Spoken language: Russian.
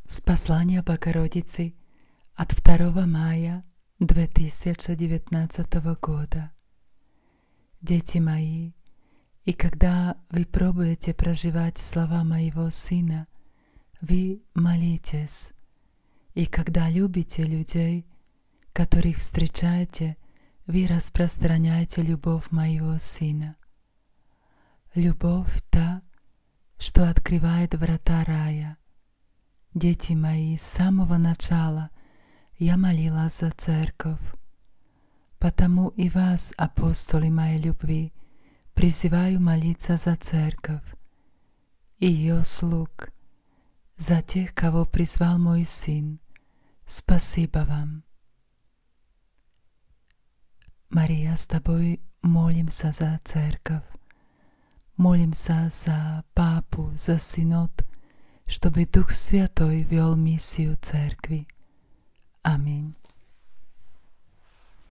С послания Богородицы от 2 мая 2019 года. Дети мои, и когда вы пробуете проживать слова моего Сына, вы молитесь, и когда любите людей, которых встречаете, вы распространяете любовь моего Сына. Любовь та, что открывает врата рая. Дети мои, с самого начала я молилась за церковь, потому и вас, апостолы моей любви, призываю молиться за церковь и ее слуг, за тех, кого призвал мой Сын. Спасибо вам. Мария, с тобой молимся за церковь, молимся за папу, за синод, чтобы Дух Святой вел миссию церкви. Аминь.